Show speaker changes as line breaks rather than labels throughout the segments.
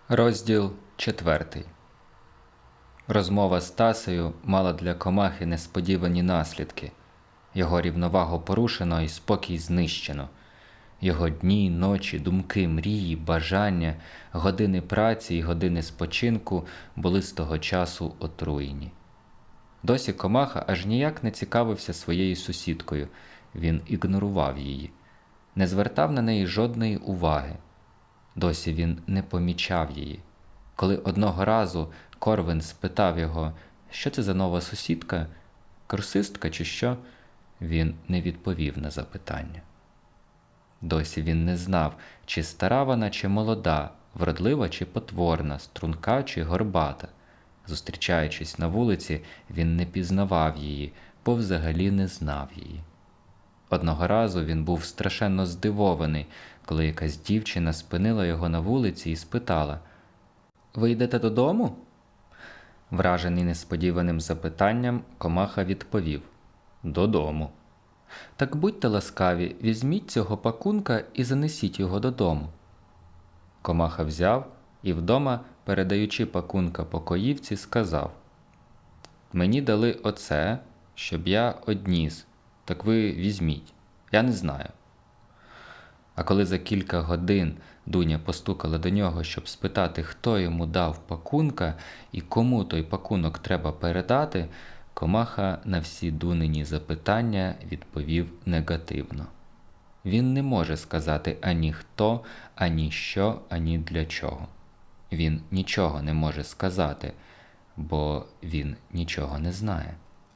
Розділ 4. Розмова з Тасею мала для Комахи несподівані наслідки. Його рівновагу порушено і спокій знищено. Його дні, ночі, думки, мрії, бажання, години праці і години спочинку були з того часу отруєні. Досі Комаха аж ніяк не цікавився своєю сусідкою, він ігнорував її, не звертав на неї жодної уваги. Досі він не помічав її. Коли одного разу Корвин спитав його, що це за нова сусідка, курсистка чи що, він не відповів на запитання. Досі він не знав, чи стара вона, чи молода, вродлива чи потворна, струнка чи горбата. Зустрічаючись на вулиці, він не пізнавав її, бо взагалі не знав її. Одного разу він був страшенно здивований, коли якась дівчина спинила його на вулиці і спитала: «Ви йдете додому?» Вражений несподіваним запитанням, Комаха відповів: «Додому». «Так будьте ласкаві, візьміть цього пакунка і занесіть його додому». Комаха взяв і вдома, передаючи пакунка покоївці, сказав: «Мені дали оце, щоб я одніс, так ви візьміть, я не знаю». А коли за кілька годин Дуня постукала до нього, щоб спитати, хто йому дав пакунка і кому той пакунок треба передати, Комаха на всі Дунині запитання відповів негативно. Він не може сказати ані хто, ані що, ані для чого. Він нічого не може сказати, бо він нічого не знає.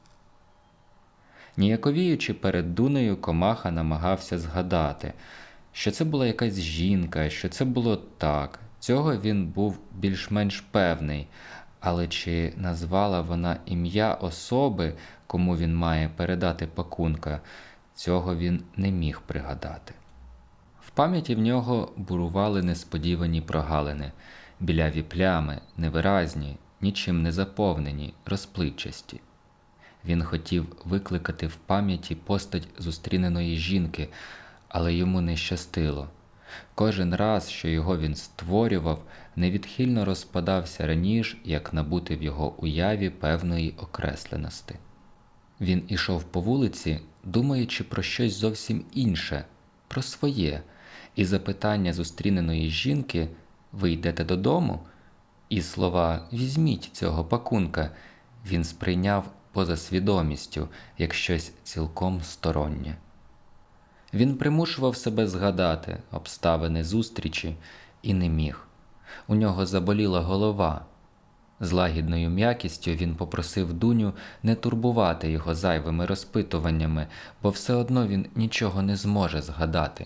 Ніяковіючи перед Дунею, Комаха намагався згадати, що це була якась жінка, що це було так. Цього він був більш-менш певний, але чи назвала вона ім'я особи, кому він має передати пакунка, цього він не міг пригадати. В пам'яті в нього бурували несподівані прогалини, біляві плями, невиразні, нічим не заповнені, розпливчасті. Він хотів викликати в пам'яті постать зустріненої жінки, але йому не щастило. Кожен раз, що його він створював, невідхильно розпадався раніше, як набути в його уяві певної окресленості. Він ішов по вулиці, думаючи про щось зовсім інше, про своє, і запитання зустріненої жінки «Ви йдете додому?» і слова «Візьміть цього пакунка» він сприйняв поза свідомістю, як щось цілком стороннє. Він примушував себе згадати обставини зустрічі і не міг. У нього заболіла голова. З лагідною м'якістю він попросив Дуню не турбувати його зайвими розпитуваннями, бо все одно він нічого не зможе згадати.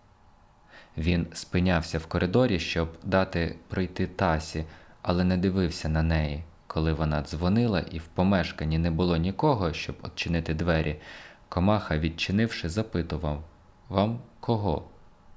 Він спинявся в коридорі, щоб дати пройти Тасі, але не дивився на неї. Коли вона дзвонила і в помешканні не було нікого, щоб відчинити двері, Комаха, відчинивши, запитував: «Вам кого?»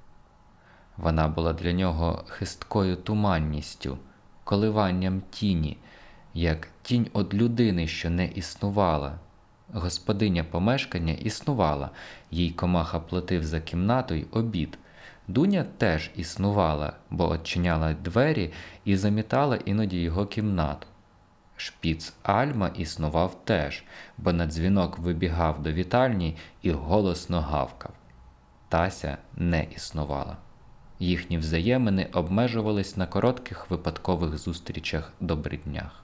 Вона була для нього хисткою туманністю, коливанням тіні, як тінь од людини, що не існувала. Господиня помешкання існувала, їй Комаха платив за кімнату й обід. Дуня теж існувала, бо відчиняла двері і замітала іноді його кімнату. Шпіц Альма існував теж, бо на дзвінок вибігав до вітальні і голосно гавкав. Тася не існувала. Їхні взаємини обмежувались на коротких випадкових зустрічах-добриднях.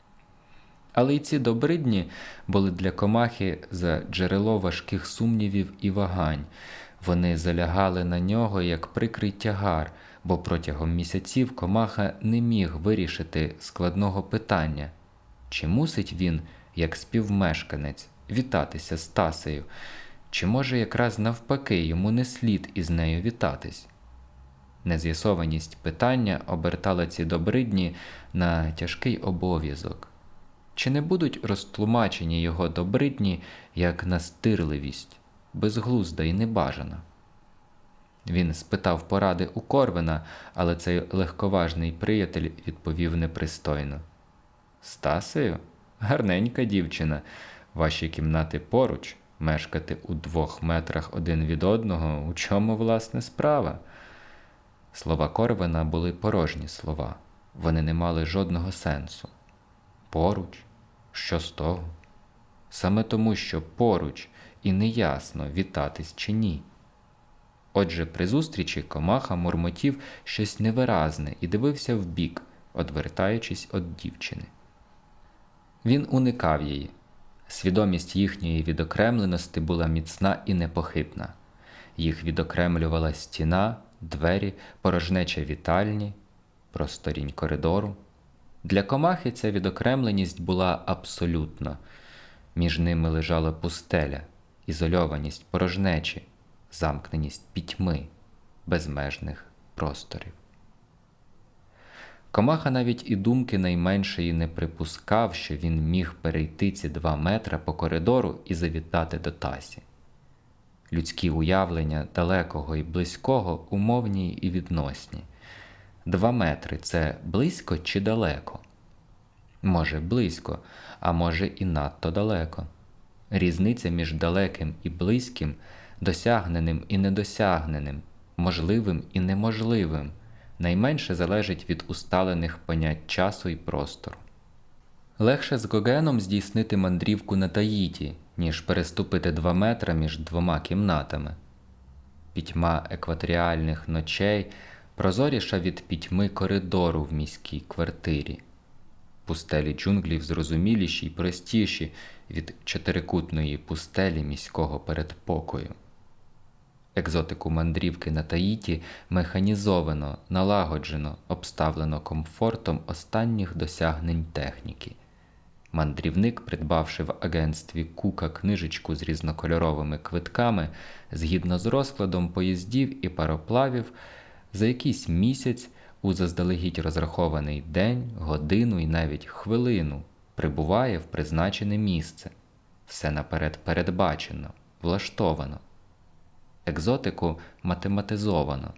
Але й ці добридні були для Комахи за джерело важких сумнівів і вагань. Вони залягали на нього як прикрий тягар, бо протягом місяців Комаха не міг вирішити складного питання: чи мусить він, як співмешканець, вітатися з Тасею, чи може якраз навпаки йому не слід із нею вітатись? Нез'ясованість питання обертала ці добридні на тяжкий обов'язок. Чи не будуть розтлумачені його добридні як настирливість, безглузда і небажана? Він спитав поради у Корвина, але цей легковажний приятель відповів непристойно: «З Тасею? Гарненька дівчина. Ваші кімнати поруч, мешкати у 2 метрах один від одного, у чому, власне, справа?» Слова Корвина були порожні слова. вони не мали жодного сенсу. Поруч? Що з того? Саме тому, що поруч і неясно, вітатись чи ні. Отже, при зустрічі комаха мурмотів щось невиразне і дивився вбік, одвертаючись від дівчини. Він уникав її. Свідомість їхньої відокремленості була міцна і непохитна. Їх відокремлювала стіна, двері, порожнеча вітальні, просторінь коридору. Для комахи ця відокремленість була абсолютна. Між ними лежала пустеля, ізольованість порожнечі, замкненість пітьми, безмежних просторів. Комаха навіть і думки найменшої не припускав, що він міг перейти ці 2 метри по коридору і завітати до Тасі. Людські уявлення далекого і близького умовні і відносні. 2 метри – це близько чи далеко? Може близько, а може і надто далеко. Різниця між далеким і близьким, досягненим і недосягненим, можливим і неможливим найменше залежить від усталених понять часу і простору. Легше з Гогеном здійснити мандрівку на Таїті, ніж переступити 2 метри між 2 кімнатами. Пітьма екваторіальних ночей прозоріша від пітьми коридору в міській квартирі. Пустелі джунглів зрозуміліші й простіші від чотирикутної пустелі міського передпокою. Екзотику мандрівки на Таїті механізовано, налагоджено, обставлено комфортом останніх досягнень техніки. Мандрівник, придбавши в агентстві Кука книжечку з різнокольоровими квитками, згідно з розкладом поїздів і пароплавів, за якийсь місяць у заздалегідь розрахований день, годину і навіть хвилину прибуває в призначене місце. Все наперед передбачено, влаштовано. Екзотику математизовано.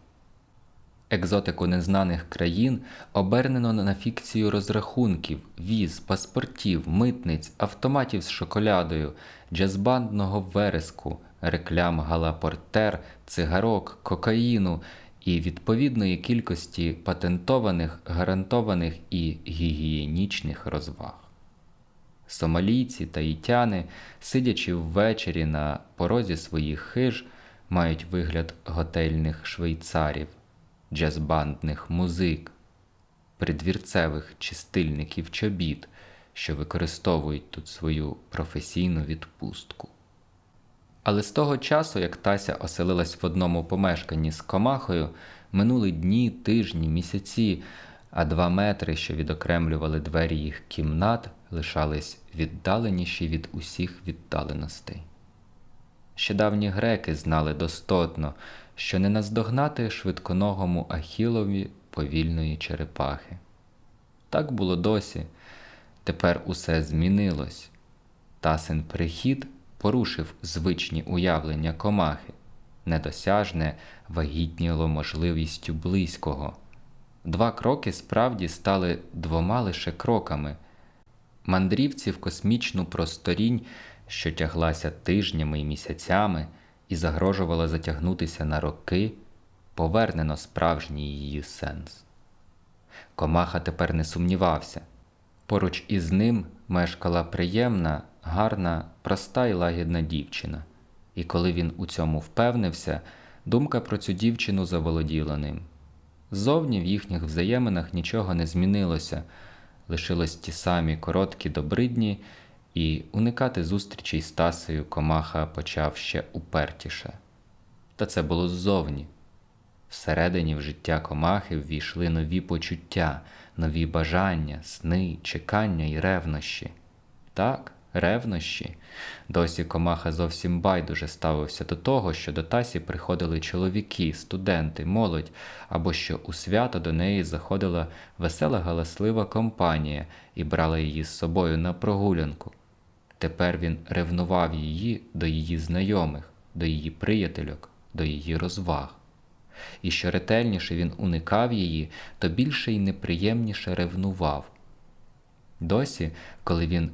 Екзотику незнаних країн обернено на фікцію розрахунків, віз, паспортів, митниць, автоматів з шоколядою, джазбандного вереску, реклам галапортер, цигарок, кокаїну і відповідної кількості патентованих, гарантованих і гігієнічних розваг. Сомалійці, таїтяни, сидячи ввечері на порозі своїх хиж, мають вигляд готельних швейцарів, джазбандних музик, придвірцевих чистильників чобіт, що використовують тут свою професійну відпустку. Але з того часу, як Тася оселилась в одному помешканні з комахою, минули дні, тижні, місяці, а 2 метри, що відокремлювали двері їх кімнат, лишались віддаленіші від усіх віддаленостей. Ще давні греки знали достотно, що не наздогнати швидконогому Ахілові повільної черепахи. Так було досі. Тепер усе змінилось. Тасин прихід порушив звичні уявлення комахи. Недосяжне вагітніло можливістю близького. 2 кроки справді стали 2 лише кроками. Мандрівці в космічну просторінь, що тяглася тижнями і місяцями і загрожувала затягнутися на роки, повернено справжній її сенс. Комаха тепер не сумнівався. Поруч із ним мешкала приємна, гарна, проста і лагідна дівчина. І коли він у цьому впевнився, думка про цю дівчину заволоділа ним. Ззовні в їхніх взаєминах нічого не змінилося, лишилось ті самі короткі добридні, і уникати зустрічей з Тасею комаха почав ще упертіше. Та це було ззовні. Всередині в життя комахи ввійшли нові почуття, нові бажання, сни, чекання і ревнощі. Так, ревнощі. Досі комаха зовсім байдуже ставився до того, що до Тасі приходили чоловіки, студенти, молодь, або що у свято до неї заходила весела галаслива компанія і брала її з собою на прогулянку. Тепер він ревнував її до її знайомих, до її приятельок, до її розваг. І що ретельніше він уникав її, то більше й неприємніше ревнував. Досі, коли він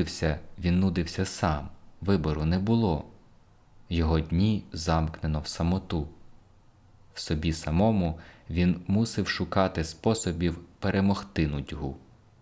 нудився сам, вибору не було. Його дні замкнено в самоту. В собі самому він мусив шукати способів перемогти нудьгу.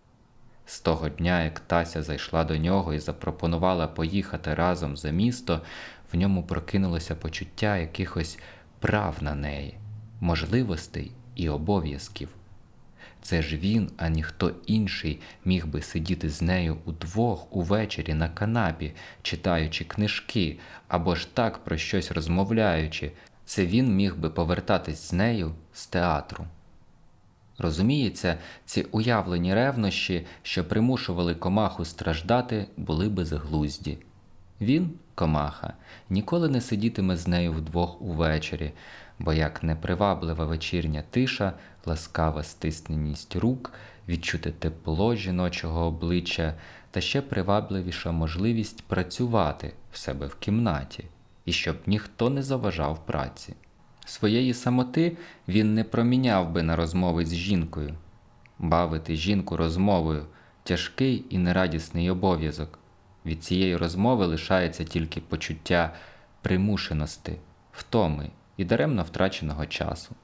З того дня, як Тася зайшла до нього і запропонувала поїхати разом за місто, в ньому прокинулося почуття якихось прав на неї, можливостей і обов'язків. Це ж він, а ніхто інший, міг би сидіти з нею удвох увечері на канапі, читаючи книжки, або ж так про щось розмовляючи. Це він міг би повертатись з нею з театру. Розуміється, ці уявлені ревнощі, що примушували Комаху страждати, були безглузді. Він, Комаха, ніколи не сидітиме з нею вдвох увечері, бо як неприваблива вечірня тиша, ласкава стисненість рук, відчути тепло жіночого обличчя та ще привабливіша можливість працювати в себе в кімнаті, і щоб ніхто не заважав праці. Своєї самоти він не проміняв би на розмови з жінкою. Бавити жінку розмовою – тяжкий і нерадісний обов'язок. Від цієї розмови лишається тільки почуття примушеності, втоми і даремно втраченого часу.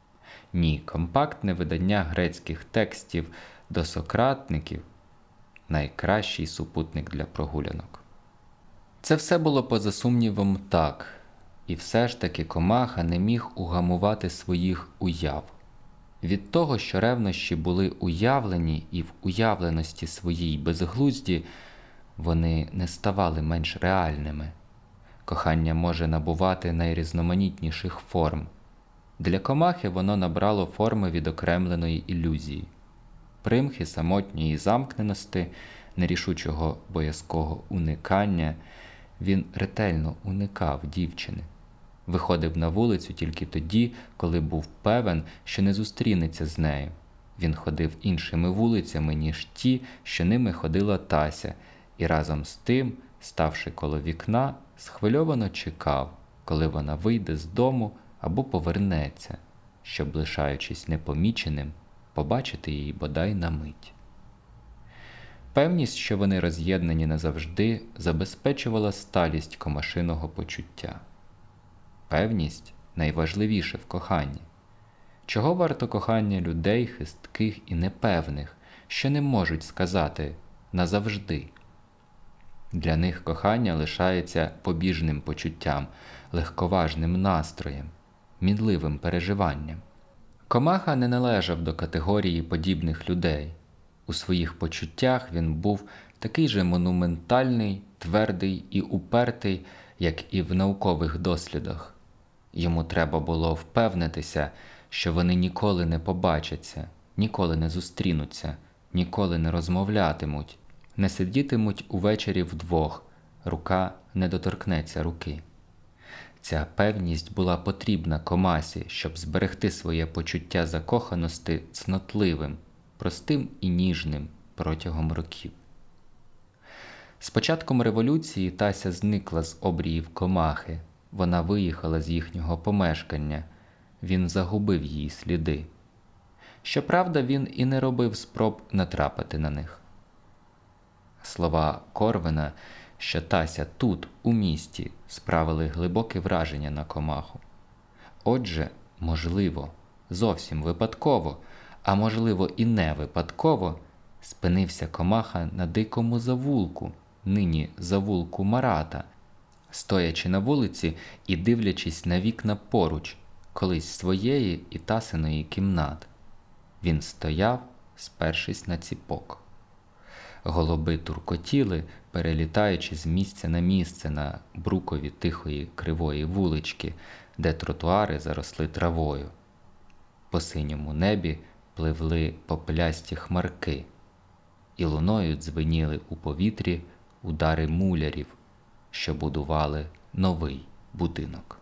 Ні, компактне видання грецьких текстів до сократників – найкращий супутник для прогулянок. Це все було поза сумнівом так, і все ж таки Комаха не міг угамувати своїх уяв. Від того, що ревнощі були уявлені і в уявленості своїй безглузді, вони не ставали менш реальними. Кохання може набувати найрізноманітніших форм. Для Комахи воно набрало форми відокремленої ілюзії. Примхи самотньої замкненості, нерішучого боязкого уникання. Він ретельно уникав дівчини. Виходив на вулицю тільки тоді, коли був певен, що не зустрінеться з нею. Він ходив іншими вулицями, ніж ті, що ними ходила Тася, і разом з тим, ставши коло вікна, схвильовано чекав, коли вона вийде з дому або повернеться, щоб, лишаючись непоміченим, побачити її бодай на мить. Певність, що вони роз'єднані назавжди, забезпечувала сталість комашиного почуття. Певність – найважливіше в коханні. Чого варто кохання людей хистких і непевних, що не можуть сказати «назавжди»? Для них кохання лишається побіжним почуттям, легковажним настроєм, мінливим переживанням. Комаха не належав до категорії подібних людей. У своїх почуттях він був такий же монументальний, твердий і упертий, як і в наукових дослідах. Йому треба було впевнитися, що вони ніколи не побачаться, ніколи не зустрінуться, ніколи не розмовлятимуть, не сидітимуть увечері вдвох, рука не доторкнеться руки. Ця певність була потрібна Комасі, щоб зберегти своє почуття закоханості цнотливим, простим і ніжним протягом років. З початком революції Тася зникла з обріїв Комахи. Вона виїхала з їхнього помешкання. Він загубив її сліди. Щоправда, він і не робив спроб натрапити на них. Слова Корвина, що Тася тут, у місті, справили глибоке враження на Комаху. Отже, можливо, зовсім випадково, а можливо і не випадково, спинився Комаха на дикому завулку, нині завулку Марата, стоячи на вулиці і дивлячись на вікна поруч, колись своєї і Тасиної кімнат. Він стояв, спершись на ціпок. Голуби туркотіли, перелітаючи з місця на місце на брукові тихої кривої вулички, де тротуари заросли травою. По синьому небі пливли попелясті хмарки, і луною дзвеніли у повітрі удари мулярів, що будували новий будинок.